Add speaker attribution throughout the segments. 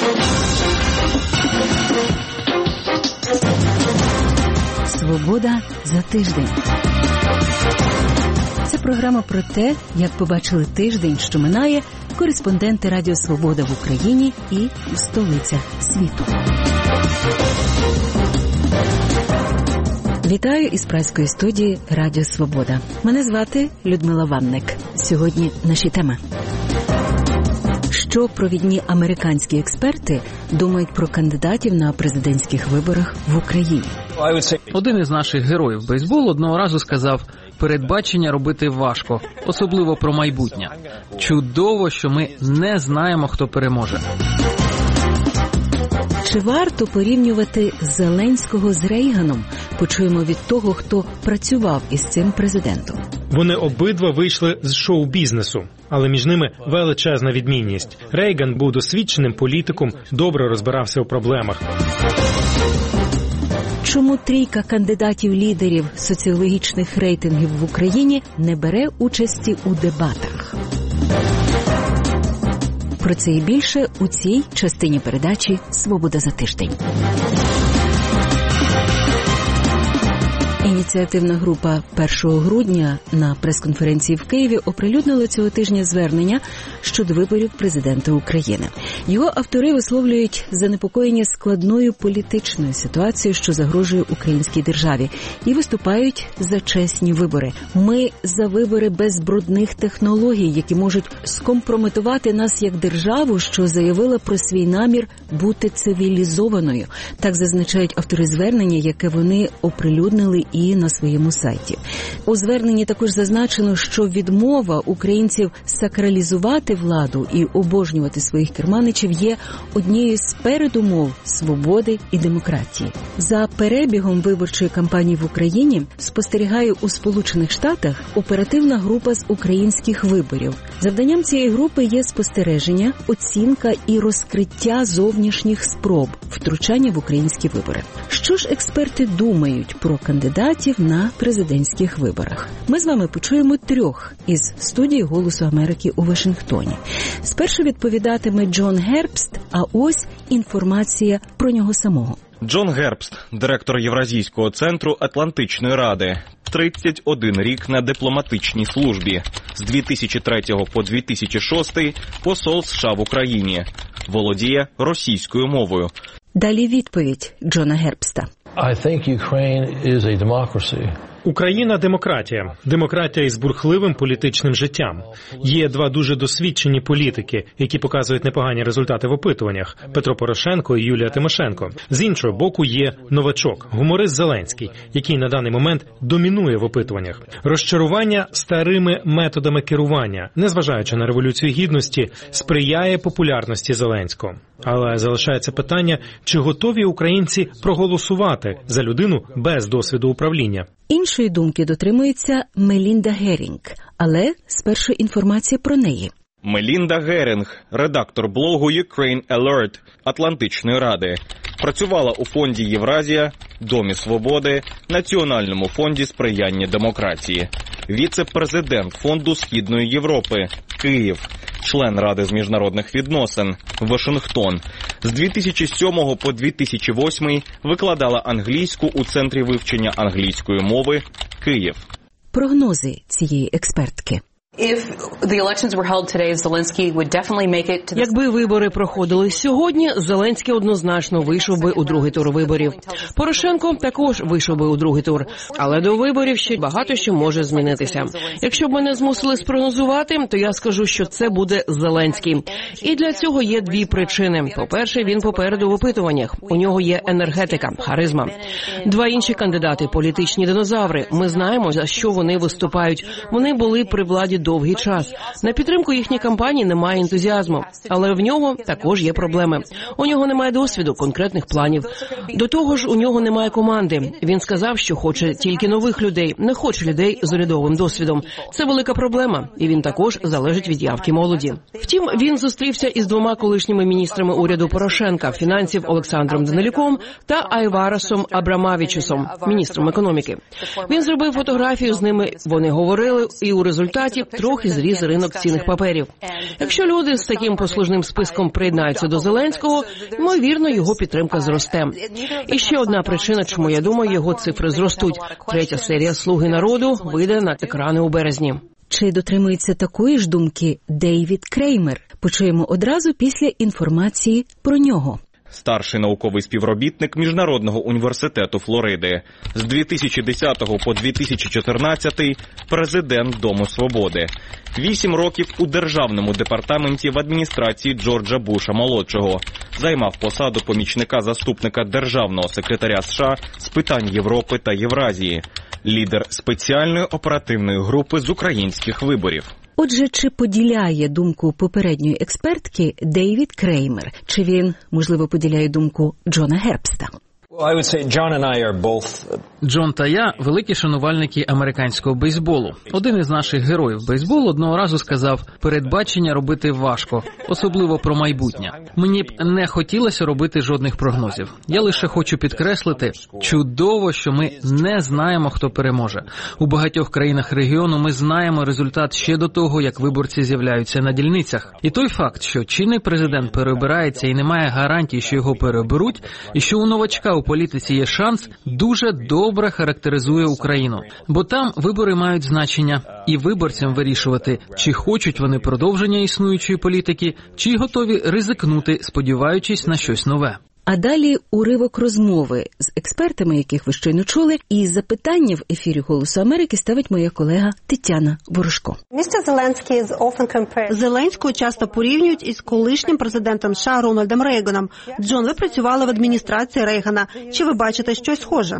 Speaker 1: Свобода за тиждень. Це програма про те, як побачили тиждень, що минає, кореспонденти Радіо Свобода в Україні і в столицях світу. Вітаю із празької студії Радіо Свобода. Мене звати Людмила Ванник. Сьогодні наші теми. Що провідні американські експерти думають про кандидатів на президентських виборах в Україні?
Speaker 2: Один із наших героїв бейсболу одного разу сказав: передбачення робити важко, особливо про майбутнє. Чудово, що ми не знаємо, хто переможе.
Speaker 1: Чи варто порівнювати Зеленського з Рейганом? Почуємо від того, хто працював із цим президентом.
Speaker 3: Вони обидва вийшли з шоу-бізнесу, але між ними величезна відмінність. Рейган був досвідченим політиком, добре розбирався у проблемах.
Speaker 1: Чому трійка кандидатів-лідерів соціологічних рейтингів в Україні не бере участі у дебатах? Про це і більше у цій частині передачі «Свобода за тиждень». Ініціативна група 1 грудня на прес-конференції в Києві оприлюднила цього тижня звернення щодо виборів президента України. Його автори висловлюють занепокоєння складною політичною ситуацією, що загрожує українській державі, і виступають за чесні вибори. Ми за вибори без брудних технологій, які можуть скомпрометувати нас як державу, що заявила про свій намір бути цивілізованою. Так зазначають автори звернення, яке вони оприлюднили і на своєму сайті. У зверненні також зазначено, що відмова українців сакралізувати владу і обожнювати своїх керманичів є однією з передумов свободи і демократії. За перебігом виборчої кампанії в Україні спостерігає у Сполучених Штатах оперативна група з українських виборів. Завданням цієї групи є спостереження, оцінка і розкриття зовнішніх спроб втручання в українські вибори. Що ж експерти думають про кандидатів на президентських виборах? Ми з вами почуємо трьох із студії «Голосу Америки» у Вашингтоні. Спершу відповідатиме Джон Гербст, а ось інформація про нього самого.
Speaker 4: Джон Гербст, директор Євразійського центру Атлантичної ради. 31 рік на дипломатичній службі. З 2003 по 2006 посол США в Україні. Володіє російською мовою.
Speaker 1: Далі відповідь Джона Гербста.
Speaker 3: Україна – демократія. Демократія із бурхливим політичним життям. Є два дуже досвідчені політики, які показують непогані результати в опитуваннях – Петро Порошенко і Юлія Тимошенко. З іншого боку є новачок – гуморист Зеленський, який на даний момент домінує в опитуваннях. Розчарування старими методами керування, незважаючи на Революцію Гідності, сприяє популярності Зеленського. Але залишається питання, чи готові українці проголосувати за людину без досвіду управління.
Speaker 1: Іншої думки дотримується Мелінда Герінг, але спершу інформація про неї.
Speaker 4: Мелінда Герінг, редактор блогу Ukraine Alert Атлантичної ради. Працювала у фонді Євразія, Домі Свободи, Національному фонді сприяння демократії. Віце-президент Фонду Східної Європи, Київ. Член Ради з міжнародних відносин, Вашингтон. З 2007 по 2008 викладала англійську у Центрі вивчення англійської мови, Київ.
Speaker 1: Прогнози цієї експертки.
Speaker 5: Якби вибори проходили сьогодні, Зеленський однозначно вийшов би у другий тур виборів. Порошенко також вийшов би у другий тур. Але до виборів ще багато що може змінитися. Якщо б мене змусили спрогнозувати, то я скажу, що це буде Зеленський. І для цього є дві причини. По-перше, він попереду в опитуваннях. У нього є енергетика, харизма. Два інші кандидати – політичні динозаври. Ми знаємо, за що вони виступають. Вони були при владі довгий час. На підтримку їхньої кампанії немає ентузіазму. Але в нього також є проблеми. У нього немає досвіду, конкретних планів. До того ж, у нього немає команди. Він сказав, що хоче тільки нових людей, не хоче людей з урядовим досвідом. Це велика проблема, і він також залежить від явки молоді. Втім, він зустрівся із двома колишніми міністрами уряду Порошенка, фінансів Олександром Данилюком та Айварасом Абрамавічусом, міністром економіки. Він зробив фотографію з ними, вони говорили, і у результаті трохи зріс ринок цінних паперів. Якщо люди з таким послужним списком приєднаються до Зеленського, ймовірно, його підтримка зросте. І ще одна причина, чому я думаю, його цифри зростуть. Третя серія «Слуги народу» вийде на екрани у березні.
Speaker 1: Чи дотримується такої ж думки Дейвід Креймер? Почуємо одразу після інформації про нього.
Speaker 4: Старший науковий співробітник Міжнародного університету Флориди. З 2010 по 2014 президент Дому Свободи. 8 років у Державному департаменті в адміністрації Джорджа Буша-молодшого. Займав посаду помічника заступника Державного секретаря США з питань Європи та Євразії. Лідер спеціальної оперативної групи з українських виборів.
Speaker 1: Отже, чи поділяє думку попередньої експертки Дейвід Креймер? Чи він, можливо, поділяє думку Джона Гербста?
Speaker 2: Джон та я – великі шанувальники американського бейсболу. Один із наших героїв бейсболу одного разу сказав, передбачення робити важко, особливо про майбутнє. Мені б не хотілося робити жодних прогнозів. Я лише хочу підкреслити, чудово, що ми не знаємо, хто переможе. У багатьох країнах регіону ми знаємо результат ще до того, як виборці з'являються на дільницях. І той факт, що чинний президент переобирається і немає гарантій, що його переоберуть, і що у новачка у політиці є шанс, дуже добре характеризує Україну. Бо там вибори мають значення, і виборцям вирішувати, чи хочуть вони продовження існуючої політики, чи готові ризикнути, сподіваючись на щось нове.
Speaker 1: А далі уривок розмови з експертами, яких ви щойно чули, і запитання в ефірі «Голосу Америки» ставить моя колега Тетяна Ворожко.
Speaker 6: Зеленського часто порівнюють із колишнім президентом США Рональдом Рейганом. Джон, ви працювали в адміністрації Рейгана. Чи ви бачите щось схоже?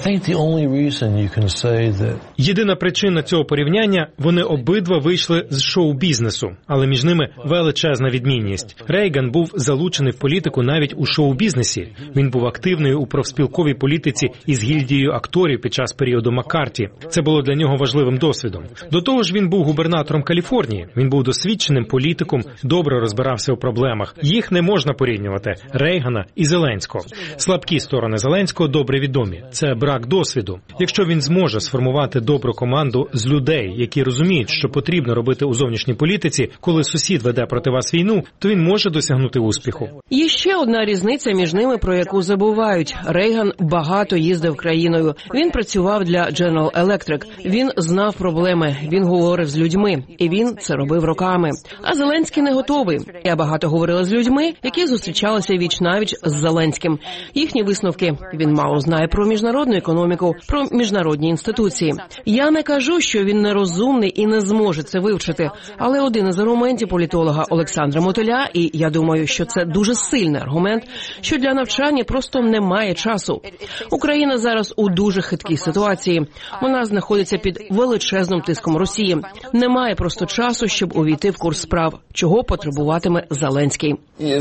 Speaker 3: Єдина причина цього порівняння – вони обидва вийшли з шоу-бізнесу, але між ними величезна відмінність. Рейган був залучений в політику навіть у шоу-бізнесі. Він був активною у профспілковій політиці із гільдією акторів під час періоду Маккарті. Це було для нього важливим досвідом. До того ж, він був губернатором Каліфорнії. Він був досвідченим політиком, добре розбирався у проблемах. Їх не можна порівнювати – Рейгана і Зеленського. Слабкі сторони Зеленського добре відомі. Це брак досвіду. Якщо він зможе сформувати добру команду з людей, які розуміють, що потрібно робити у зовнішній політиці, коли сусід веде проти вас війну, то він може досягнути успіху.
Speaker 5: Є ще одна різниця між ними, про яку забувають. Рейган багато їздив країною. Він працював для General Electric. Він знав проблеми, він говорив з людьми. І він це робив роками. А Зеленський не готовий. Я багато говорила з людьми, які зустрічалися віч-навіч з Зеленським. Їхні висновки. Він мало знає про міжнародну економіку, про міжнародні інституції. Я не кажу, що він нерозумний і не зможе це вивчити. Але один із аргументів політолога Олександра Мотиля, і я думаю, що це дуже сильний аргумент, що для навчання просто немає часу. Україна зараз у дуже хиткій ситуації. Вона знаходиться під величезним тиском Росії. Немає просто часу, щоб увійти в курс справ, чого потребуватиме Зеленський.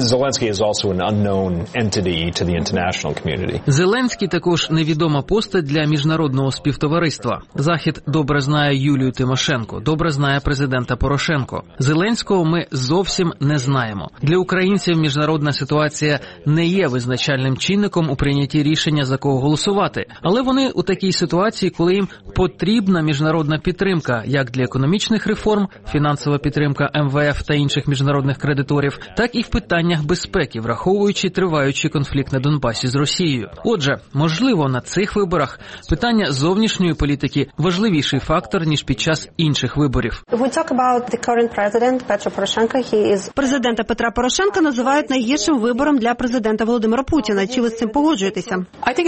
Speaker 2: Зеленський також невідома постать для міжнародного співтовариства. Захід добре знає Юлію Тимошенко, добре знає президента Порошенко. Зеленського ми зовсім не знаємо. Для українців міжнародна ситуація не є визначальним чинником у прийнятті рішення, за кого голосувати. Але вони у такій ситуації, коли їм потрібна міжнародна підтримка, як для економічних реформ, фінансова підтримка МВФ та інших міжнародних кредиторів, так і в питаннях безпеки, враховуючи триваючий конфлікт на Донбасі з Росією. Отже, можливо, на цих виборах питання зовнішньої політики важливіший фактор, ніж під час інших виборів.
Speaker 6: Президента Петра Порошенка називають найгіршим вибором для президента Володимира Путіна. Чи ви з цим погоджуєтеся?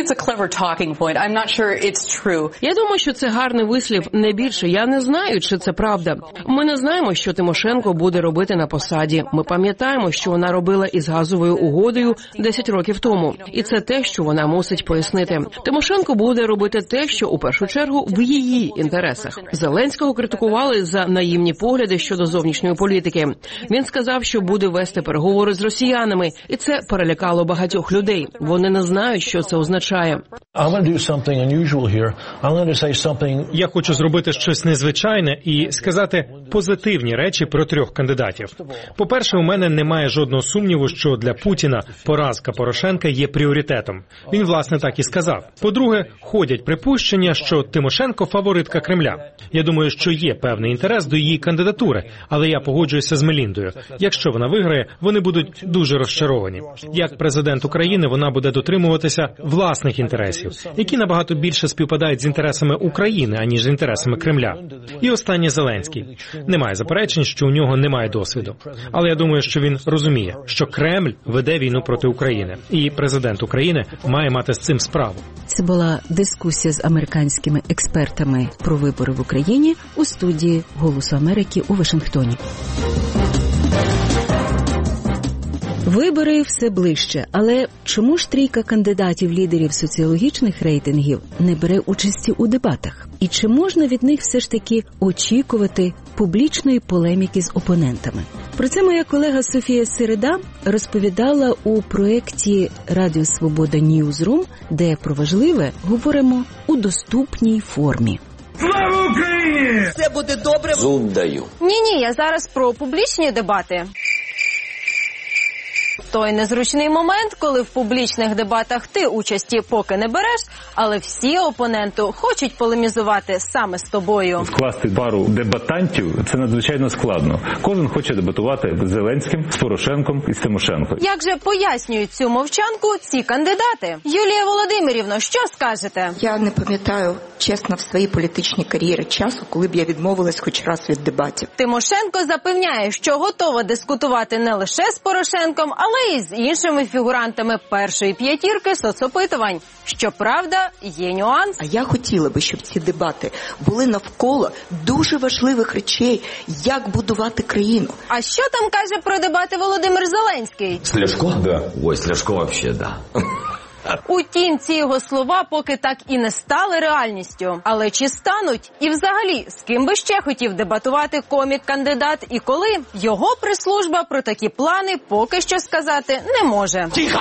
Speaker 5: Я думаю, що це гарний вислів, не більше. Я не знаю, чи це правда. Ми не знаємо, що Тимошенко буде робити на посаді. Ми пам'ятаємо, що вона робила із газовою угодою 10 років тому. І це те, що вона мусить пояснити. Тимошенко буде робити те, що у першу чергу в її інтересах. Зеленського критикували за наївні погляди щодо зовнішньої політики. Він сказав, що буде вести переговори з росіянами, і це перелякало багатьох людей. Вони не знають, що це означає.
Speaker 3: Я хочу зробити щось незвичайне і сказати, позитивні речі про 3 кандидатів. По-перше, у мене немає жодного сумніву, що для Путіна поразка Порошенка є пріоритетом. Він, власне, так і сказав. По-друге, ходять припущення, що Тимошенко – фаворитка Кремля. Я думаю, що є певний інтерес до її кандидатури, але я погоджуюся з Меліндою. Якщо вона виграє, вони будуть дуже розчаровані. Як президент України, вона буде дотримуватися власних інтересів, які набагато більше співпадають з інтересами України, аніж з інтересами Кремля. І останнє Зеленський. Немає заперечень, що у нього немає досвіду. Але я думаю, що він розуміє, що Кремль веде війну проти України. І президент України має мати з цим справу.
Speaker 1: Це була дискусія з американськими експертами про вибори в Україні у студії «Голосу Америки» у Вашингтоні. Вибори все ближче, але чому ж трійка кандидатів-лідерів соціологічних рейтингів не бере участі у дебатах? І чи можна від них все ж таки очікувати публічної полеміки з опонентами? Про це моя колега Софія Середа розповідала у проєкті «Радіо Свобода Ньюзрум», де про важливе говоримо у доступній формі.
Speaker 7: Слава Україні!
Speaker 8: Все буде добре.
Speaker 9: Зуб даю.
Speaker 10: Ні, я зараз про публічні дебати. Той незручний момент, коли в публічних дебатах ти участі поки не береш, але всі опоненти хочуть полемізувати саме з тобою.
Speaker 11: Вкласти пару дебатантів – це надзвичайно складно. Кожен хоче дебатувати з Зеленським, з Порошенком і з Тимошенко.
Speaker 10: Як же пояснюють цю мовчанку ці кандидати? Юлія Володимирівна, що скажете?
Speaker 12: Я не пам'ятаю, чесно, в своїй політичній кар'єрі часу, коли б я відмовилась хоч раз від дебатів.
Speaker 10: Тимошенко запевняє, що готова дискутувати не лише з Порошенком, але й з іншими фігурантами першої п'ятірки соцопитувань. Щоправда, є нюанс.
Speaker 12: А я хотіла би, щоб ці дебати були навколо дуже важливих речей, як будувати країну.
Speaker 10: А що там каже про дебати Володимир Зеленський?
Speaker 9: Ляшко? Да. Ой, Ляшко вообще, да.
Speaker 10: Утім, ці його слова поки так і не стали реальністю. Але чи стануть? І взагалі, з ким би ще хотів дебатувати комік-кандидат і коли? Його прес-служба про такі плани поки що сказати не може.
Speaker 7: Тихо!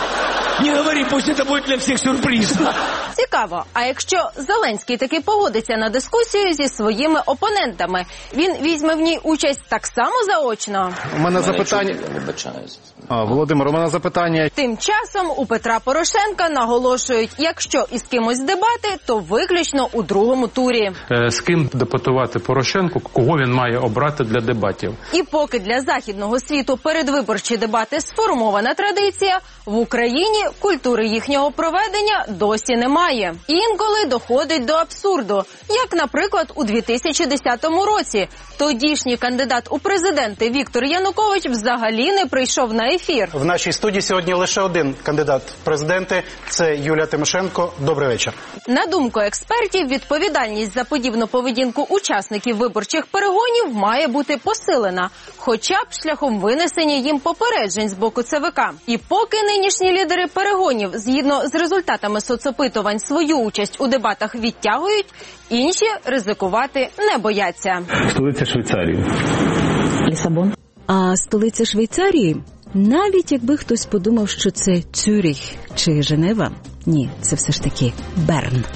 Speaker 7: Не говори, пусть это будет для всіх сюрприз.
Speaker 10: Цікаво, а якщо Зеленський таки погодиться на дискусію зі своїми опонентами, він візьме в ній участь так само заочно?
Speaker 13: У мене запитання... Володимир, у мене запитання.
Speaker 10: Тим часом у Петра Порошенка наголошують, якщо із кимось дебати, то виключно у другому турі.
Speaker 14: З ким дебатувати Порошенку, кого він має обрати для дебатів?
Speaker 10: І поки для західного світу передвиборчі дебати сформована традиція, в Україні культури їхнього проведення досі немає. Інколи доходить до абсурду, як, наприклад, у 2010 році. Тодішній кандидат у президенти Віктор Янукович взагалі не прийшов на ефір.
Speaker 15: В нашій студії сьогодні лише один кандидат в президенти – це Юлія Тимошенко. Добрий вечір.
Speaker 10: На думку експертів, відповідальність за подібну поведінку учасників виборчих перегонів має бути посилена, хоча б шляхом винесення їм попереджень з боку ЦВК. І поки нинішні лідери перегонів, згідно з результатами соцопитувань, свою участь у дебатах відтягують, інші ризикувати не бояться.
Speaker 11: Столиця Швейцарії.
Speaker 1: Лісабон. А столиця Швейцарії? Навіть якби хтось подумав, що це Цюріх чи Женева, ні, це все ж таки Берн.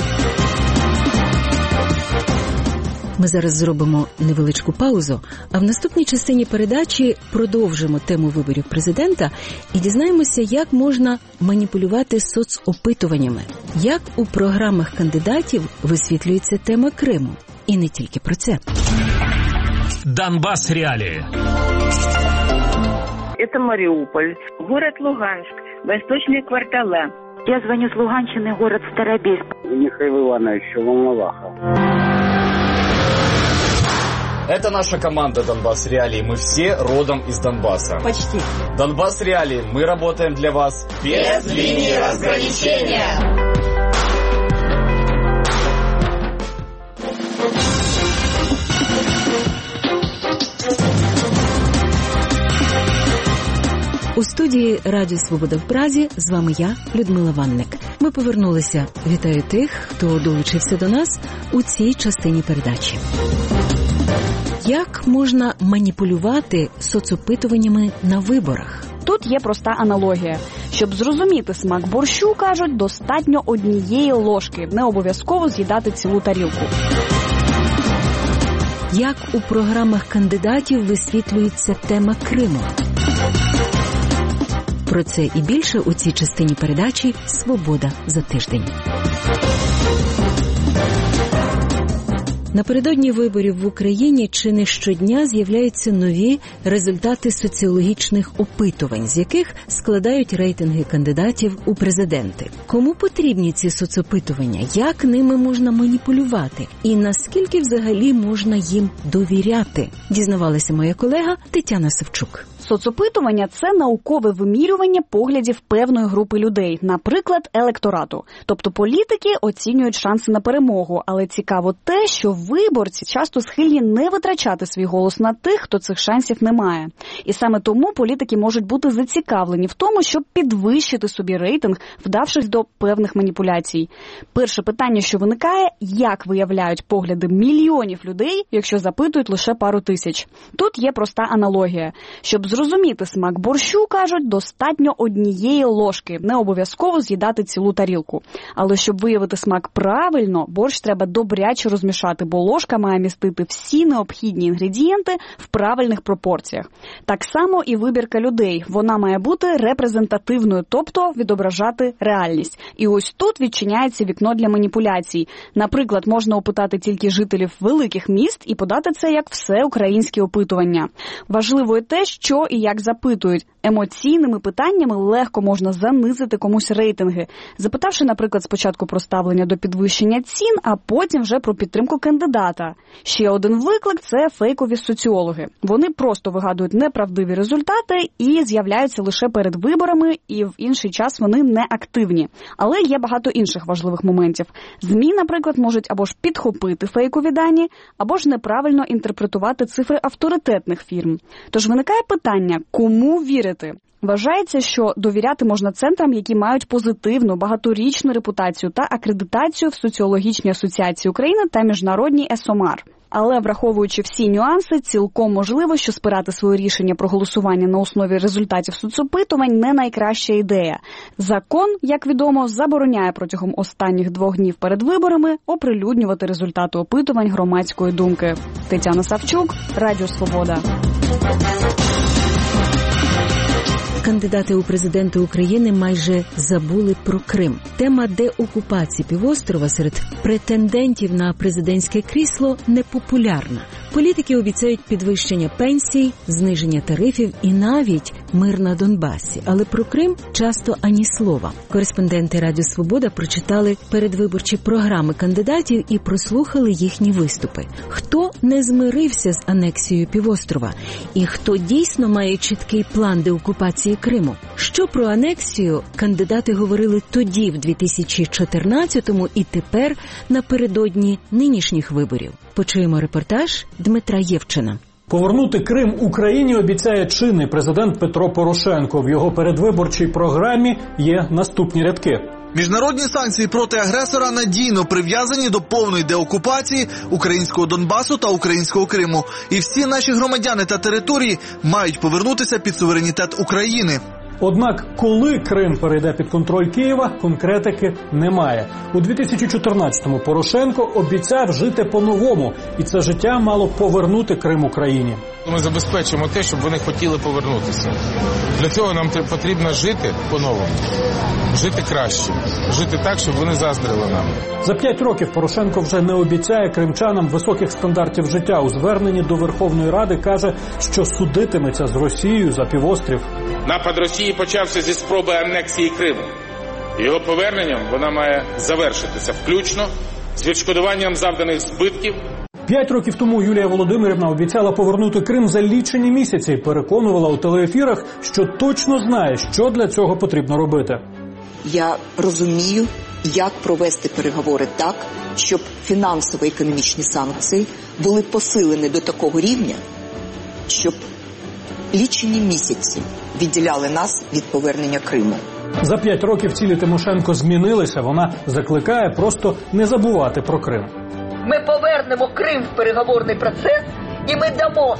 Speaker 1: Ми зараз зробимо невеличку паузу, а в наступній частині передачі продовжимо тему виборів президента і дізнаємося, як можна маніпулювати соцопитуваннями, як у програмах кандидатів висвітлюється тема Криму. І не тільки про це.
Speaker 16: Донбасс реалии.
Speaker 17: Это Мариуполь, город Луганск, восточные квартала.
Speaker 18: Я звоню с Луганщины, город Старобельск.
Speaker 19: Михаил Иванович, Волноваха.
Speaker 20: Это наша команда «Донбасс Реалии». Мы все родом из Донбасса.
Speaker 18: Почти.
Speaker 20: «Донбасс Реалии». Мы работаем для вас без линии разграничения.
Speaker 1: У студії Радіо Свобода в Празі з вами я, Людмила Ванник. Ми повернулися. Вітаю тих, хто долучився до нас у цій частині передачі. Як можна маніпулювати соцопитуваннями на виборах?
Speaker 21: Тут є проста аналогія. Щоб зрозуміти смак борщу, кажуть, достатньо однієї ложки. Не обов'язково з'їдати цілу тарілку.
Speaker 1: Як у програмах кандидатів висвітлюється тема Криму? Про це і більше у цій частині передачі «Свобода за тиждень». Напередодні виборів в Україні чи не щодня з'являються нові результати соціологічних опитувань, з яких складають рейтинги кандидатів у президенти. Кому потрібні ці соцопитування? Як ними можна маніпулювати? І наскільки взагалі можна їм довіряти? Дізнавалася моя колега Тетяна Савчук.
Speaker 21: Соцопитування – це наукове вимірювання поглядів певної групи людей, наприклад, електорату. Тобто політики оцінюють шанси на перемогу, але цікаво те, що виборці часто схильні не витрачати свій голос на тих, хто цих шансів не має. І саме тому політики можуть бути зацікавлені в тому, щоб підвищити собі рейтинг, вдавшись до певних маніпуляцій. Перше питання, що виникає – як виявляють погляди мільйонів людей, якщо запитують лише пару тисяч? Тут є проста аналогія. Щоб зрозуміти смак борщу, кажуть, достатньо однієї ложки, не обов'язково з'їдати цілу тарілку. Але щоб виявити смак правильно, борщ треба добряче розмішати, бо ложка має містити всі необхідні інгредієнти в правильних пропорціях. Так само і вибірка людей. Вона має бути репрезентативною, тобто відображати реальність. І ось тут відчиняється вікно для маніпуляцій. Наприклад, можна опитати тільки жителів великих міст і подати це як всеукраїнське опитування. Важливо і те, що і як запитують. Емоційними питаннями легко можна занизити комусь рейтинги, запитавши, наприклад, спочатку про ставлення до підвищення цін, а потім вже про підтримку кандидата. Ще один виклик – це фейкові соціологи. Вони просто вигадують неправдиві результати і з'являються лише перед виборами, і в інший час вони не активні. Але є багато інших важливих моментів. ЗМІ, наприклад, можуть або ж підхопити фейкові дані, або ж неправильно інтерпретувати цифри авторитетних фірм. Тож виникає питання, кому вірити? Вважається, що довіряти можна центрам, які мають позитивну, багаторічну репутацію та акредитацію в Соціологічній асоціації України та міжнародній ЕСОМАР. Але, враховуючи всі нюанси, цілком можливо, що спирати своє рішення про голосування на основі результатів соцопитувань не найкраща ідея. Закон, як відомо, забороняє протягом останніх 2 днів перед виборами оприлюднювати результати опитувань громадської думки. Тетяна Савчук, Радіо Свобода.
Speaker 1: Кандидати у президенти України майже забули про Крим. Тема деокупації півострова серед претендентів на президентське крісло непопулярна. Політики обіцяють підвищення пенсій, зниження тарифів і навіть мир на Донбасі. Але про Крим часто ані слова. Кореспонденти Радіо Свобода прочитали передвиборчі програми кандидатів і прослухали їхні виступи. Хто не змирився з анексією півострова? І хто дійсно має чіткий план деокупації Криму? Що про анексію кандидати говорили тоді, в 2014-му, і тепер напередодні нинішніх виборів? Почуємо репортаж Дмитра Євчина.
Speaker 8: Повернути Крим Україні обіцяє чинний президент Петро Порошенко. В його передвиборчій програмі є наступні рядки.
Speaker 16: Міжнародні санкції проти агресора надійно прив'язані до повної деокупації українського Донбасу та українського Криму. І всі наші громадяни та території мають повернутися під суверенітет України.
Speaker 8: Однак, коли Крим перейде під контроль Києва, конкретики немає. У 2014-му Порошенко обіцяв жити по-новому, і це життя мало повернути Крим Україні.
Speaker 22: Ми забезпечимо те, щоб вони хотіли повернутися. Для цього нам потрібно жити по-новому, жити краще, жити так, щоб вони заздрили нам.
Speaker 8: За 5 років Порошенко вже не обіцяє кримчанам високих стандартів життя. У зверненні до Верховної Ради каже, що судитиметься з Росією за півострів.
Speaker 22: Напад Росії почався зі спроби анексії Криму. Його поверненням вона має завершитися, включно з відшкодуванням завданих збитків.
Speaker 8: 5 років тому Юлія Володимирівна обіцяла повернути Крим за лічені місяці. Переконувала у телеефірах, що точно знає, що для цього потрібно робити.
Speaker 12: Я розумію, як провести переговори так, щоб фінансово-економічні санкції були посилені до такого рівня, щоб лічені місяці відділяли нас від повернення Криму.
Speaker 8: За 5 років цілі Тимошенко змінилися. Вона закликає просто не забувати про Крим.
Speaker 23: Ми повернемо Крим в переговорний процес, і ми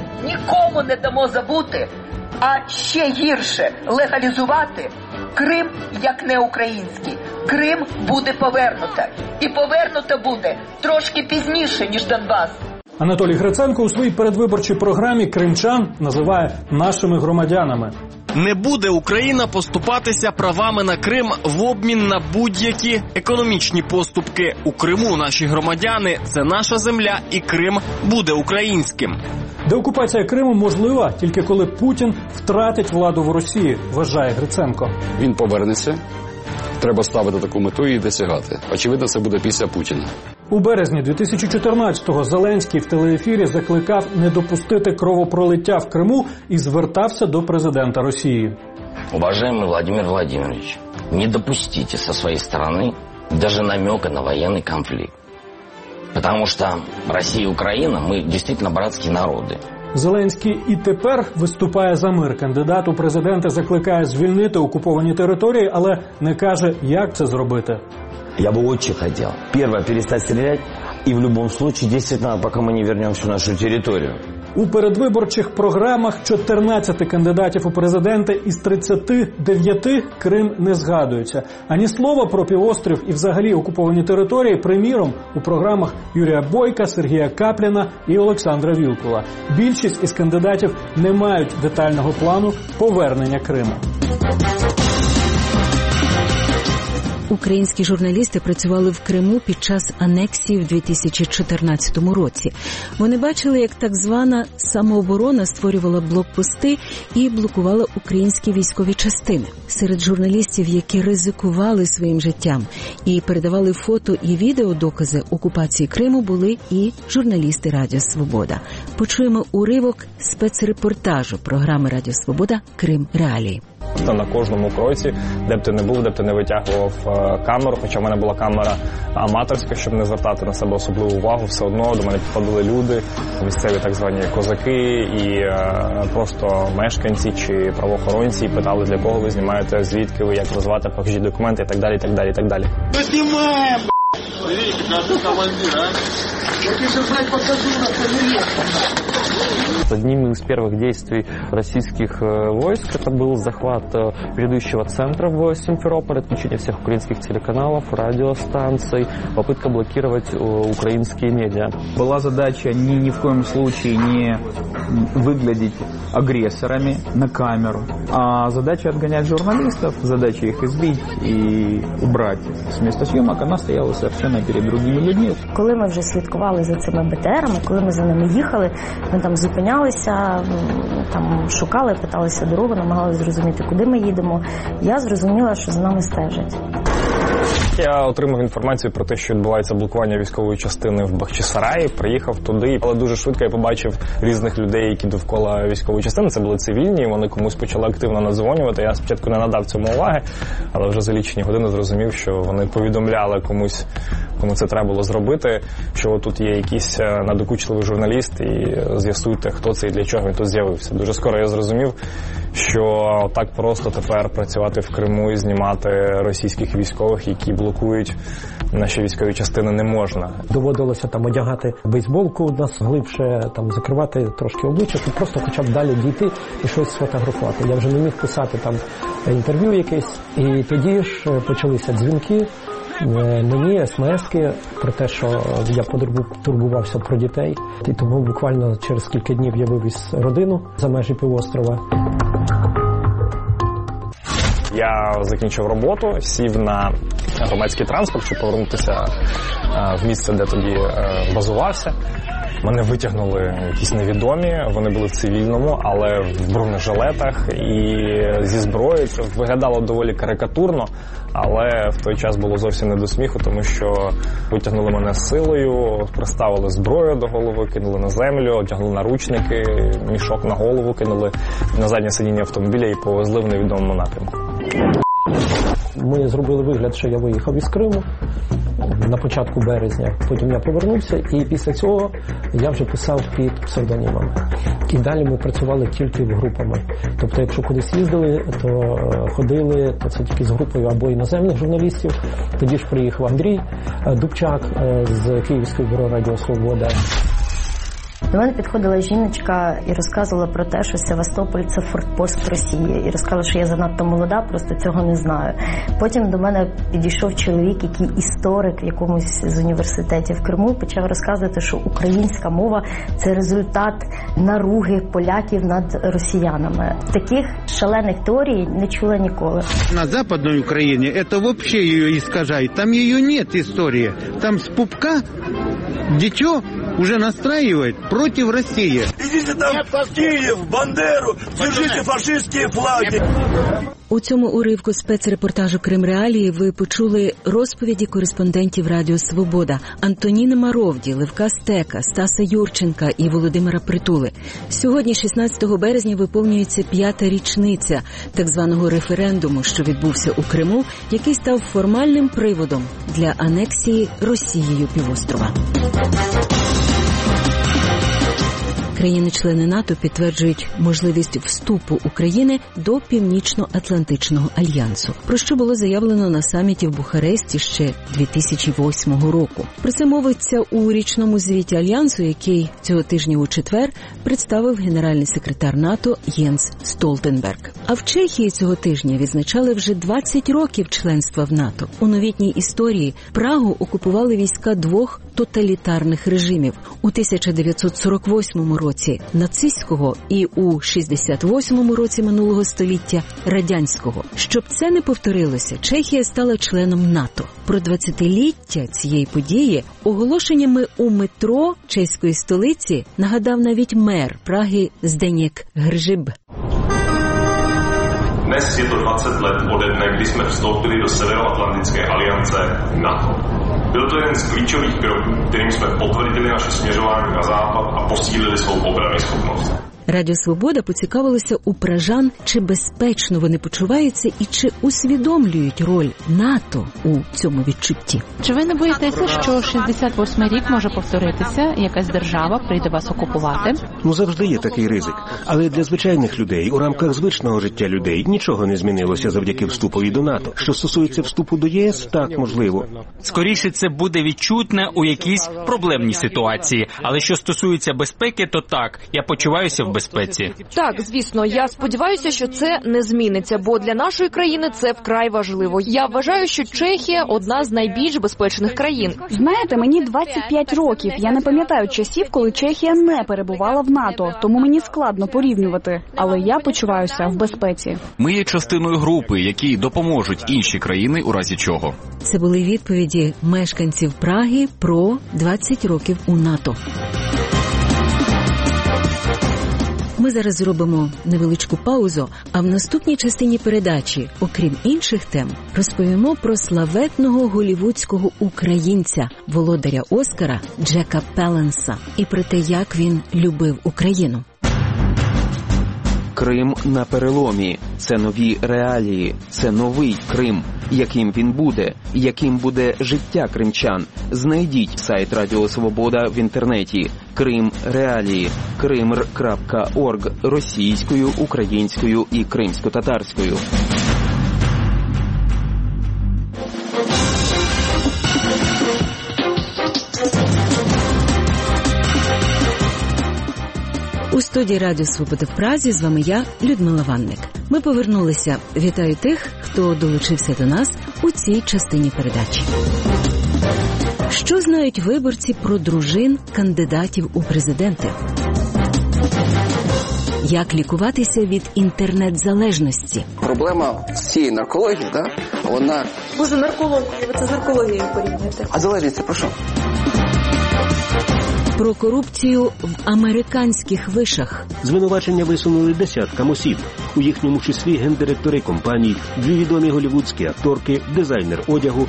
Speaker 23: нікому не дамо забути, а ще гірше легалізувати Крим як неукраїнський. Крим буде повернуто. І повернуто буде трошки пізніше, ніж Донбас.
Speaker 8: Анатолій Гриценко у своїй передвиборчій програмі кримчан називає нашими громадянами.
Speaker 2: Не буде Україна поступатися правами на Крим в обмін на будь-які економічні поступки. У Криму наші громадяни – це наша земля, і Крим буде українським.
Speaker 8: Деокупація Криму можлива тільки коли Путін втратить владу в Росії, вважає Гриценко.
Speaker 4: Він повернеться. Треба ставити таку мету і досягати. Очевидно, це буде після Путіна.
Speaker 8: У березні 2014-го Зеленський в телеефірі закликав не допустити кровопролиття в Криму і звертався до президента Росії.
Speaker 9: Уважаемый Владимир Владимирович, не допустите со своей стороны даже намека на военный конфликт. Потому что Россия и Украина, мы действительно братские народы.
Speaker 8: Зеленський і тепер виступає за мир. Кандидат у президенти закликає звільнити окуповані території, але не каже, як це зробити.
Speaker 6: Я бы очень хотел. Первое, перестать стрелять. И в любом случае действовать надо, пока мы не вернемся в нашу территорию.
Speaker 8: У передвиборчих програмах 14 кандидатів у президенти із 39 Крим не згадується. Ані слова про півострів і взагалі окуповані території, приміром, у програмах Юрія Бойка, Сергія Капліна і Олександра Вілкула. Більшість із кандидатів не мають детального плану повернення Криму.
Speaker 1: Українські журналісти працювали в Криму під час анексії в 2014 році. Вони бачили, як так звана самооборона створювала блокпости і блокувала українські військові частини. Серед журналістів, які ризикували своїм життям і передавали фото і відеодокази окупації Криму, були і журналісти Радіо Свобода. Почуємо уривок спецрепортажу програми Радіо Свобода «Крим. Реалії».
Speaker 24: На кожному кроці, де б ти не був, де б ти не витягував камеру, хоча в мене була камера аматорська, щоб не звертати на себе особливу увагу, все одно до мене підходили люди, місцеві так звані козаки і просто мешканці чи правоохоронці, і питали, для кого ви знімаєте, звідки ви, як назвати, покажіть документи і так далі, і так далі, і так далі.
Speaker 7: Ми знімаємо, Видите, как командир, а? Я тебе сейчас покажу на камере.
Speaker 25: Одним из первых действий российских войск это был захват передающего центра в Симферополе, отключение всех украинских телеканалов, радиостанций, попытка блокировать украинские медиа.
Speaker 26: Была задача ни в коем случае не выглядеть агрессорами на камеру, а задача отгонять журналистов, задача их избить и убрать с места съемок, она стояла совершенно перед другими людьми.
Speaker 27: Коли ми вже слідкували за цими БТРами, коли ми за ними їхали, ми там зупинялися, там шукали, питалися дорогу, намагалися зрозуміти, куди ми їдемо. Я зрозуміла, що за нами стежать.
Speaker 24: Я отримав інформацію про те, що відбувається блокування військової частини в Бахчисараї, приїхав туди, але дуже швидко я побачив різних людей, які довкола військової частини, це були цивільні, вони комусь почали активно надзвонювати. Я спочатку не надав цьому уваги, але вже за лічені години зрозумів, що вони повідомляли комусь, кому це треба було зробити, що тут є якийсь надокучливий журналіст і з'ясуйте, хто це і для чого він тут з'явився. Дуже скоро я зрозумів, що так просто тепер працювати в Криму і знімати російських військових, які блокують наші військові частини, не можна.
Speaker 28: Доводилося там одягати бейсболку нас глибше, там закривати трошки обличчя, щоб просто хоча б далі дійти і щось сфотографувати. Я вже не міг писати там інтерв'ю якесь, і тоді ж почалися дзвінки. Мені смски про те, що я турбувався про дітей. І тому буквально через кілька днів я вивіз родину за межі півострова.
Speaker 24: Я закінчив роботу, сів на громадський транспорт, щоб повернутися в місце, де тоді базувався. Мене витягнули якісь невідомі, вони були в цивільному, але в бронежилетах і зі зброєю. Це виглядало доволі карикатурно, але в той час було зовсім не до сміху, тому що витягнули мене силою, приставили зброю до голови, кинули на землю, одягнули наручники, мішок на голову, кинули на заднє сидіння автомобіля і повезли в невідомому напрямку.
Speaker 28: Ми зробили вигляд, що я виїхав із Криму на початку березня. Потім я повернувся, і після цього я вже писав під псевдонімами. І далі ми працювали тільки групами. Тобто, якщо кудись їздили, то ходили, то це тільки з групою або іноземних журналістів. Тоді ж приїхав Андрій Дубчак з Київського бюро Радіо Свобода.
Speaker 27: До мене підходила жіночка і розказувала про те, що Севастополь – це фортпост Росії. І розказала, що я занадто молода, просто цього не знаю. Потім до мене підійшов чоловік, який історик в якомусь з університетів в Криму, почав розказувати, що українська мова – це результат наруги поляків над росіянами. Таких шалених теорій не чула ніколи.
Speaker 3: На Западной Украине это вообще ее искажает. Там ее нет истории. Там с пупка дитё уже настраивает против России.
Speaker 7: Идите там в Киев, Бандеру, держите фашистские флаги.
Speaker 1: У цьому уривку спецрепортажу «Крим-реалії» ви почули розповіді кореспондентів Радіо Свобода Антоніни Маровді, Левка Стека, Стаса Юрченка і Володимира Притули. Сьогодні, 16 березня, виповнюється 5-та річниця так званого референдуму, що відбувся у Криму, який став формальним приводом для анексії Росією півострова. Країни-члени НАТО підтверджують можливість вступу України до Північно-Атлантичного альянсу, про що було заявлено на саміті в Бухаресті ще 2008 року. Про це мовиться у річному звіті альянсу, який цього тижня у четвер представив генеральний секретар НАТО Єнс Столтенберг. А в Чехії цього тижня відзначали вже 20 років членства в НАТО. У новітній історії Прагу окупували війська двох тоталітарних режимів у 1948 році нацистського і у 68 році минулого століття радянського. Щоб це не повторилося, Чехія стала членом НАТО. Про 20-ліття цієї події оголошеннями у метро чеської столиці нагадав навіть мер Праги Зdeněk Hřib.
Speaker 5: Dnes je to 20 let ode dne, kdy jsme vstoupili do Severoatlantické aliance NATO. Byl to jeden z klíčových kroků, kterým jsme potvrdili naše směřování na západ a posílili svou obranyschopnost.
Speaker 1: Радіо «Свобода» поцікавилося у пражан, чи безпечно вони почуваються і чи усвідомлюють роль НАТО у цьому відчутті.
Speaker 10: Чи ви не боїтеся, що 68-й рік може повторитися, якась держава прийде вас окупувати?
Speaker 11: Завжди є такий ризик. Але для звичайних людей, у рамках звичного життя людей, нічого не змінилося завдяки вступові до НАТО. Що стосується вступу до ЄС, так, можливо.
Speaker 13: Скоріше це буде відчутне у якійсь проблемній ситуації. Але що стосується безпеки, то так, я почуваюся в безпеці.
Speaker 14: Так, звісно, я сподіваюся, що це не зміниться, бо для нашої країни це вкрай важливо. Я вважаю, що Чехія – одна з найбільш безпечних країн.
Speaker 21: Знаєте, мені 25 років. Я не пам'ятаю часів, коли Чехія не перебувала в НАТО, тому мені складно порівнювати. Але я почуваюся в безпеці.
Speaker 15: Ми є частиною групи, які допоможуть інші країни у разі чого.
Speaker 1: Це були відповіді мешканців Праги про 20 років у НАТО. Ми зараз зробимо невеличку паузу, а в наступній частині передачі, окрім інших тем, розповімо про славетного голлівудського українця, володаря Оскара Джека Пеленса, і про те, як він любив Україну.
Speaker 17: Крим на переломі. Це нові реалії. Це новий Крим. Яким він буде? Яким буде життя кримчан? Знайдіть сайт Радіо Свобода в інтернеті. Крим реалії. krimr.org російською, українською і кримсько-татарською.
Speaker 1: У студії Радіо Свобода в Празі з вами я, Людмила Ванник. Ми повернулися. Вітаю тих, хто долучився до нас у цій частині передачі. Що знають виборці про дружин кандидатів у президенти? Як лікуватися від інтернет-залежності?
Speaker 29: Проблема з цієї наркології, вона...
Speaker 30: Боже, наркологію, ви це з наркологією порівнюєте.
Speaker 29: А залежність це про що?
Speaker 1: Про корупцію в американських вишах.
Speaker 11: Звинувачення висунули десяткам осіб. У їхньому числі гендиректори компаній, дві відомі голлівудські акторки, дизайнер одягу.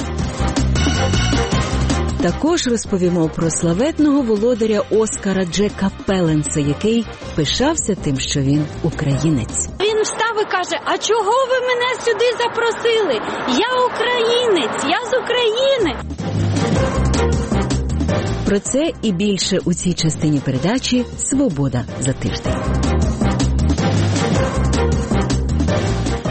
Speaker 1: Також розповімо про славетного володаря Оскара Джека Пеленса, який пишався тим, що він українець.
Speaker 31: Він встав і каже: а чого ви мене сюди запросили? Я українець, я з України.
Speaker 1: Про це і більше у цій частині передачі «Свобода за тиждень». У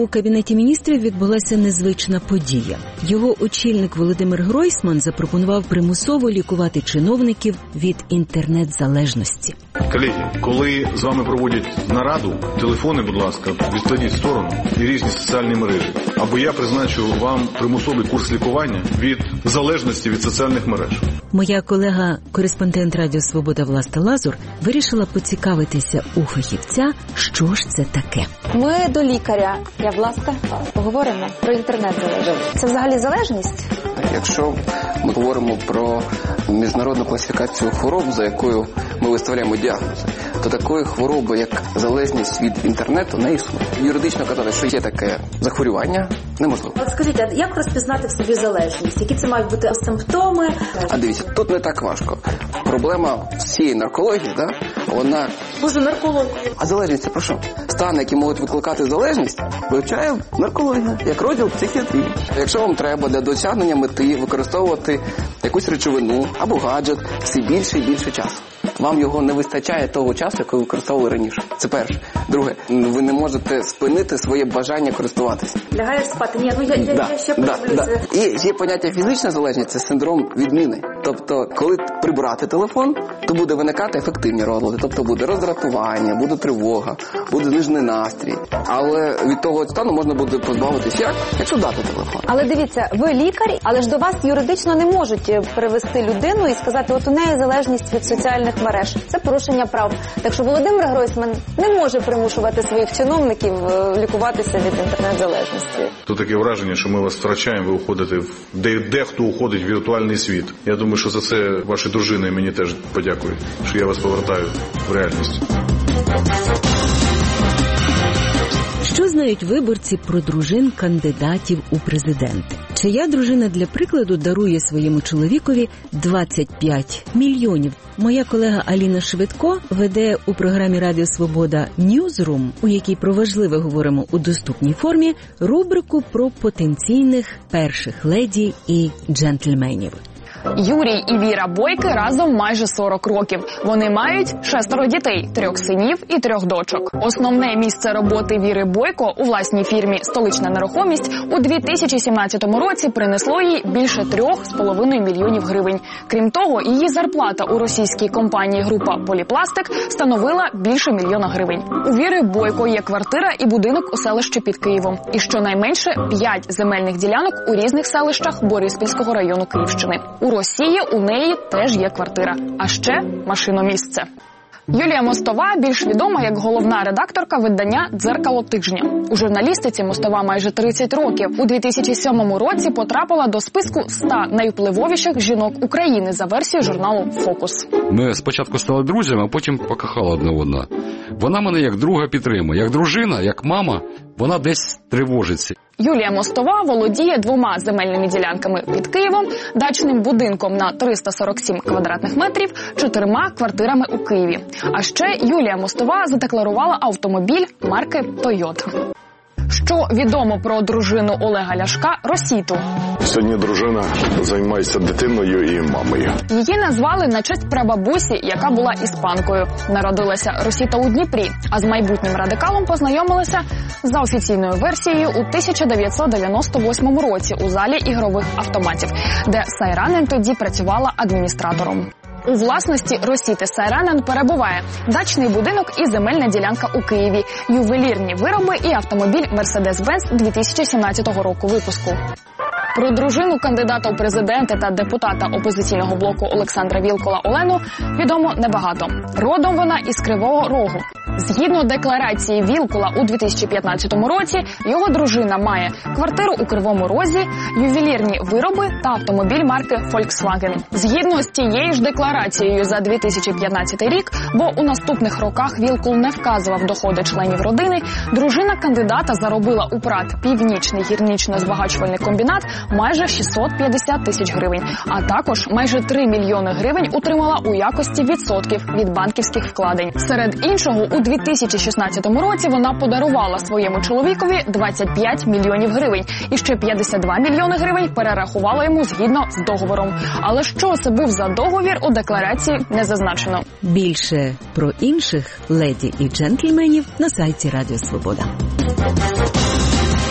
Speaker 1: у Кабінеті міністрів відбулася незвична подія. Його очільник Володимир Гройсман запропонував примусово лікувати чиновників від інтернет-залежності.
Speaker 2: Колеги, коли з вами проводять нараду, телефони, будь ласка, відкладіть в сторону і різні соціальні мережі. Або я призначу вам примусовий курс лікування від залежності від соціальних мереж.
Speaker 1: Моя колега, кореспондент Радіо Свобода Власта Лазур, вирішила поцікавитися у фахівця, що ж це таке.
Speaker 4: Ми до лікаря. Я Власта. Поговоримо про інтернет-залежність. Це взагалі залежність?
Speaker 29: Якщо ми говоримо про міжнародну класифікацію хвороб, за якою ми виставляємо діагнози, то такої хвороби, як залежність від інтернету, не існує. Юридично казати, що є таке захворювання, неможливо.
Speaker 4: От скажіть, а як розпізнати в собі залежність? Які це мають бути симптоми?
Speaker 29: А дивіться, тут не так важко. Проблема всієї наркології, вона...
Speaker 4: Боже, наркологія.
Speaker 29: А залежність це про що? Стани, які можуть викликати залежність, вивчає наркологія, як розділ психіатрії. Якщо вам треба для досягнення мети використовувати якусь речовину або гаджет все більше і більше часу, вам його не вистачає того часу, який ви використовували раніше. Це перше. Друге, ви не можете спинити своє бажання користуватися.
Speaker 4: Лягаєш спати? Ні, я ще подивлюся.
Speaker 29: І є поняття фізична залежність, це синдром відміни. Тобто, коли прибрати телефон, то буде виникати ефективні розлади. Тобто буде роздратування, буде тривога, буде знижений настрій. Але від того стану можна буде позбавитися як? Якщо дати телефон.
Speaker 4: Але дивіться, ви лікар, але ж до вас юридично не можуть привести людину і сказати, от у неї залежність від соціальних мереж. Це порушення прав. Так що Володимир Гройсман не може примушувати своїх чиновників лікуватися від інтернет-залежності.
Speaker 2: Тут таке враження, що ми вас втрачаємо, ви уходите, дехто уходить в віртуальний світ. Я думаю, що за це ваші дружини мені теж подякують, що я вас повертаю в реальність.
Speaker 1: Що знають виборці про дружин кандидатів у президенти? Чия дружина, для прикладу, дарує своєму чоловікові 25 мільйонів? Моя колега Аліна Швидко веде у програмі Радіо Свобода «Ньюзрум», у якій про важливе говоримо у доступній формі, рубрику про потенційних перших леді і джентльменів.
Speaker 6: Юрій і Віра Бойки разом майже 40 років. Вони мають 6 дітей, 3 синів і 3 дочок. Основне місце роботи Віри Бойко у власній фірмі «Столична нерухомість» у 2017 році принесло їй більше 3,5 мільйонів гривень. Крім того, її зарплата у російській компанії «Група Поліпластик» становила більше 1 мільйона гривень. У Віри Бойко є квартира і будинок у селищі під Києвом. І щонайменше 5 земельних ділянок у різних селищах Бориспільського району Київщини. У Росії у неї теж є квартира, а ще машиномісце. Юлія Мостова більш відома як головна редакторка видання «Дзеркало тижня». У журналістиці Мостова майже 30 років. У 2007 році потрапила до списку 100 найвпливовіших жінок України за версією журналу «Фокус».
Speaker 9: Ми спочатку стали друзями, а потім покохали одне одного. Вона мене як друга підтримує, як дружина, як мама, вона десь тривожиться.
Speaker 6: Юлія Мостова володіє 2 земельними ділянками під Києвом, дачним будинком на 347 квадратних метрів, 4 квартирами у Києві. А ще Юлія Мостова задекларувала автомобіль марки «Тойота». Що відомо про дружину Олега Ляшка Росіту?
Speaker 12: Сьогодні дружина займається дитиною і мамою.
Speaker 6: Її назвали на честь прабабусі, яка була іспанкою. Народилася Росіта у Дніпрі, а з майбутнім радикалом познайомилася за офіційною версією у 1998 році у залі ігрових автоматів, де Сайранен тоді працювала адміністратором. У власності Росіти Сайранен перебуває дачний будинок і земельна ділянка у Києві, ювелірні вироби і автомобіль Mercedes-Benz 2017 року випуску. Про дружину кандидата у президенти та депутата опозиційного блоку Олександра Вілкула Олену відомо небагато. Родом вона із Кривого Рогу. Згідно декларації Вілкула у 2015 році, його дружина має квартиру у Кривому Розі, ювелірні вироби та автомобіль марки Volkswagen. Згідно з тією ж декларацією за 2015 рік, бо у наступних роках Вілкул не вказував доходи членів родини, дружина кандидата заробила у ПРАТ «Північний гірничо-збагачувальний комбінат» майже 650 тисяч гривень, а також майже 3 мільйони гривень отримала у якості відсотків від банківських вкладень. Серед іншого, у 2016 році вона подарувала своєму чоловікові 25 мільйонів гривень і ще 52 мільйони гривень перерахувала йому згідно з договором. Але що це був за договір, у декларації не зазначено.
Speaker 1: Більше про інших леді і джентльменів на сайті Радіо Свобода.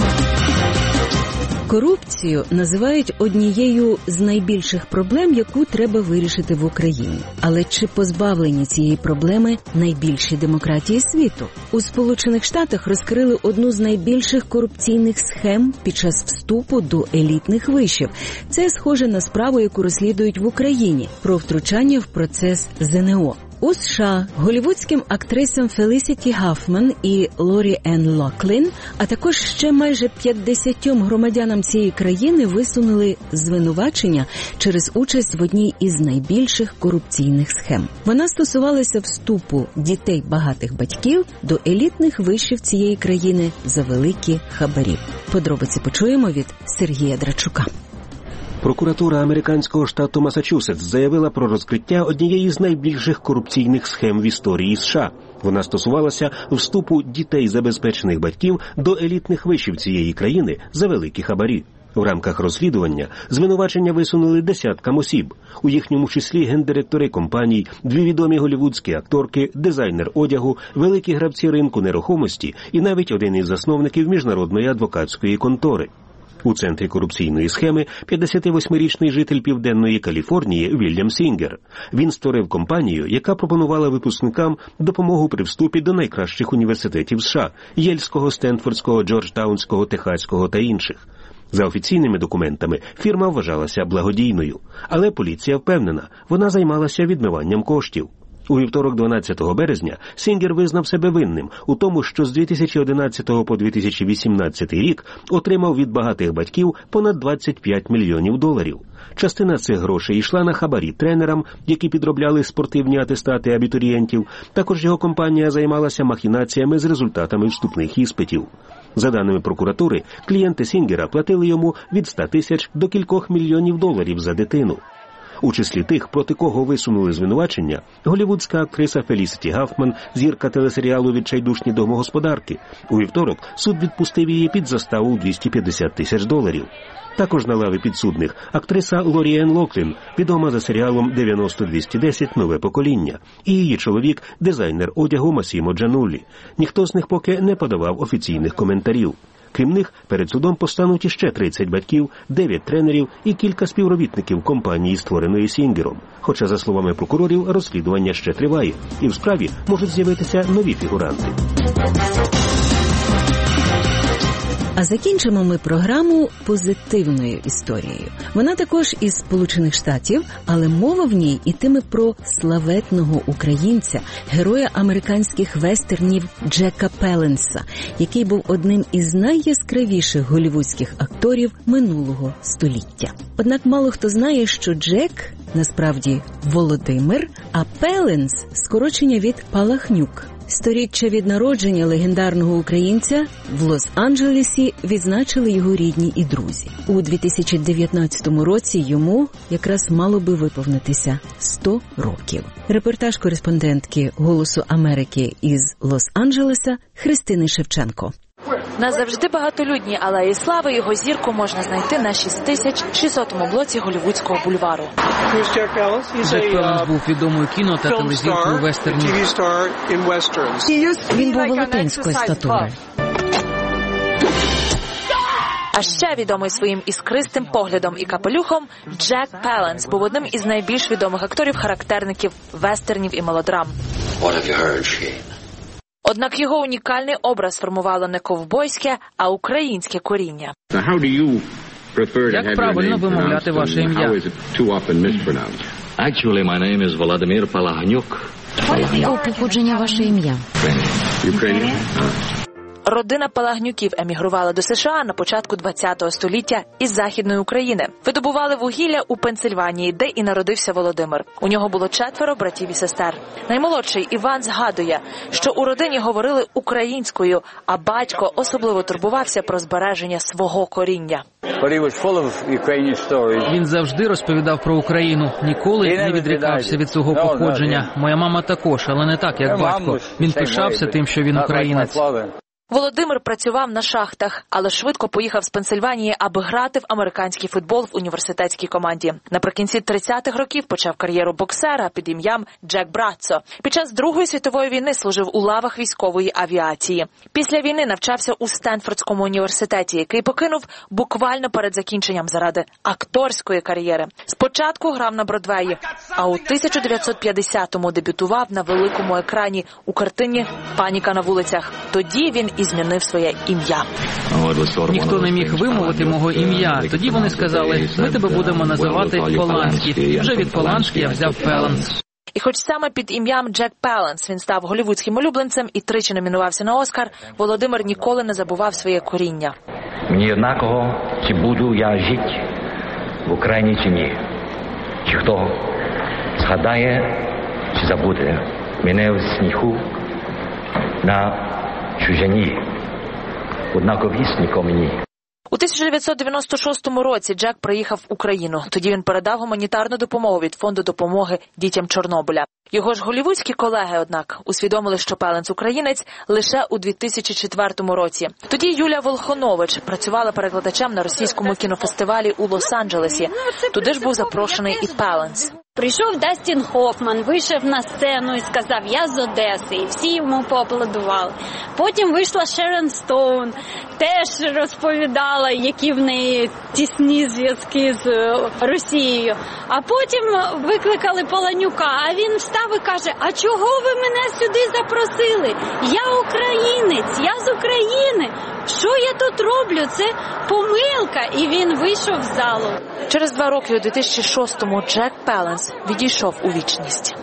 Speaker 1: Корупцію називають однією з найбільших проблем, яку треба вирішити в Україні. Але чи позбавлені цієї проблеми найбільші демократії світу? У Сполучених Штатах розкрили одну з найбільших корупційних схем під час вступу до елітних вишів. Це схоже на справу, яку розслідують в Україні, про втручання в процес ЗНО. У США голлівудським актрисам Фелісіті Гафман і Лорі Енн Локлін, а також ще майже 50 громадянам цієї країни висунули звинувачення через участь в одній із найбільших корупційних схем. Вона стосувалася вступу дітей багатих батьків до елітних вишів цієї країни за великі хабарі. Подробиці почуємо від Сергія Драчука.
Speaker 11: Прокуратура американського штату Масачусетс заявила про розкриття однієї з найбільших корупційних схем в історії США. Вона стосувалася вступу дітей забезпечених батьків до елітних вишів цієї країни за великі хабарі. В рамках розслідування звинувачення висунули десяткам осіб, у їхньому числі гендиректори компаній, дві відомі голлівудські акторки, дизайнер одягу, великі гравці ринку нерухомості і навіть один із засновників міжнародної адвокатської контори. У центрі корупційної схеми 58-річний житель Південної Каліфорнії Вільям Сінгер. Він створив компанію, яка пропонувала випускникам допомогу при вступі до найкращих університетів США – Єльського, Стенфордського, Джорджтаунського, Техаського та інших. За офіційними документами фірма вважалася благодійною, але поліція впевнена, вона займалася відмиванням коштів. У вівторок 12 березня Сінгер визнав себе винним у тому, що з 2011 по 2018 рік отримав від багатих батьків понад 25 мільйонів доларів. Частина цих грошей йшла на хабарі тренерам, які підробляли спортивні атестати абітурієнтів. Також його компанія займалася махінаціями з результатами вступних іспитів. За даними прокуратури, клієнти Сінгера платили йому від 100 тисяч до кількох мільйонів доларів за дитину. У числі тих, проти кого висунули звинувачення, голлівудська актриса Фелісіті Гафман, зірка телесеріалу «Відчайдушні домогосподарки». У вівторок суд відпустив її під заставу у 250 тисяч доларів. Також на лаві підсудних актриса Лорі Енн Локлін, відома за серіалом «90-210. Нове покоління», і її чоловік, дизайнер одягу Масімо Джануллі. Ніхто з них поки не подавав офіційних коментарів. Крім них, перед судом постануть іще 30 батьків, 9 тренерів і кілька співробітників компанії, створеної Сінгером. Хоча, за словами прокурорів, розслідування ще триває, і в справі можуть з'явитися нові фігуранти.
Speaker 1: А закінчимо ми програму позитивною історією. Вона також із Сполучених Штатів, але мова в ній ітиме про славетного українця, героя американських вестернів Джека Пеленса, який був одним із найяскравіших голлівудських акторів минулого століття. Однак мало хто знає, що Джек насправді Володимир, а Пеленс – скорочення від Палахнюк. Сторіччя від народження легендарного українця в Лос-Анджелесі відзначили його рідні і друзі. У 2019 році йому якраз мало би виповнитися 100 років. Репортаж кореспондентки «Голосу Америки» із Лос-Анджелеса Христини Шевченко.
Speaker 8: Назавжди багатолюдні алеї слави його зірку можна знайти на 6600-му блоці Голлівудського бульвару.
Speaker 16: Джек Пеленс був відомою кіно та телезіркою вестернів.
Speaker 1: Він був велетенської статури.
Speaker 8: А ще відомий своїм іскристим поглядом і капелюхом, Джек Пеленс був одним із найбільш відомих акторів-характерників вестернів і мелодрам. Однак його унікальний образ формувало не ковбойське, а українське коріння.
Speaker 16: Як правильно вимовляти ваше ім'я?
Speaker 9: Actually, my name is Volodymyr Palahniuk.
Speaker 1: Якого походження ваше ім'я?
Speaker 8: Родина Палагнюків емігрувала до США на початку ХХ століття із Західної України. Видобували вугілля у Пенсильванії, де і народився Володимир. У нього було 4 братів і сестер. Наймолодший Іван згадує, що у родині говорили українською, а батько особливо турбувався про збереження свого коріння.
Speaker 16: Він завжди розповідав про Україну, ніколи не відрікався від свого походження. Моя мама також, але не так, як батько. Він пишався тим, що він українець.
Speaker 8: Володимир працював на шахтах, але швидко поїхав з Пенсильванії, аби грати в американський футбол в університетській команді. Наприкінці 30-х років почав кар'єру боксера під ім'ям Джек Братцо. Під час Другої світової війни служив у лавах військової авіації. Після війни навчався у Стенфордському університеті, який покинув буквально перед закінченням заради акторської кар'єри. Спочатку грав на Бродвеї, а у 1950-му дебютував на великому екрані у картині «Паніка на вулицях». Тоді він і змінив своє ім'я.
Speaker 16: Ніхто не міг вимовити мого ім'я. Тоді вони сказали, ми тебе будемо називати Поланські. І вже від Поланські я взяв Пеленс.
Speaker 8: І хоч саме під ім'ям Джек Пеленс він став голлівудським улюбленцем і тричі номінувався на Оскар, Володимир ніколи не забував своє коріння.
Speaker 3: Мені однаково, чи буду я жити в Україні чи ні. Чи хто згадає, чи забуде мене в снігу на чужині, однаковісніко мені.
Speaker 8: У 1996 році Джек приїхав в Україну. Тоді він передав гуманітарну допомогу від фонду допомоги дітям Чорнобиля. Його ж голлівудські колеги, однак, усвідомили, що Пеленс українець лише у 2004 році. Тоді Юлія Волхонович працювала перекладачем на російському кінофестивалі у Лос-Анджелесі. Туди ж був запрошений і Пеленс.
Speaker 31: Прийшов Дастін Хоффман, вийшов на сцену і сказав, я з Одеси, і всі йому поаплодували. Потім вийшла Шерон Стоун, теж розповідала, які в неї тісні зв'язки з Росією. А потім викликали Поланюка, а він встав і каже, а чого ви мене сюди запросили? Я українець, я з України. Що я тут роблю? Це помилка. І він вийшов з залу.
Speaker 8: Через 2 роки у 2006-му Джек Пеленс відійшов у вічність.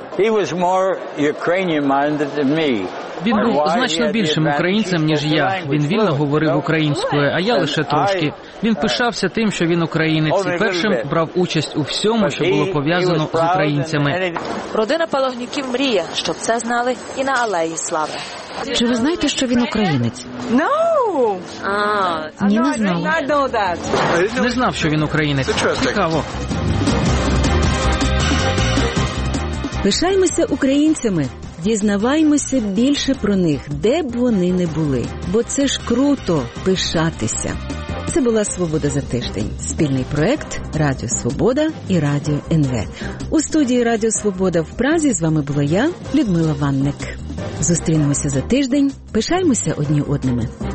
Speaker 16: Він був значно більшим українцем, ніж я. Він вільно говорив українською, а я лише трошки. Він пишався тим, що він українець, і першим брав участь у всьому, що було пов'язано з українцями.
Speaker 8: Родина Палагнюків мріє, щоб це знали і на Алеї Слави.
Speaker 1: Чи ви знаєте, що він українець? Ні, не знала.
Speaker 16: Не знав, що він українець. Цікаво.
Speaker 1: Пишаймося українцями. Дізнаваймося більше про них, де б вони не були. Бо це ж круто – пишатися. Це була «Свобода за тиждень» – спільний проект Радіо Свобода і Радіо НВ. У студії Радіо Свобода в Празі з вами була я, Людмила Ванник. Зустрінемося за тиждень, пишаймося одні одними.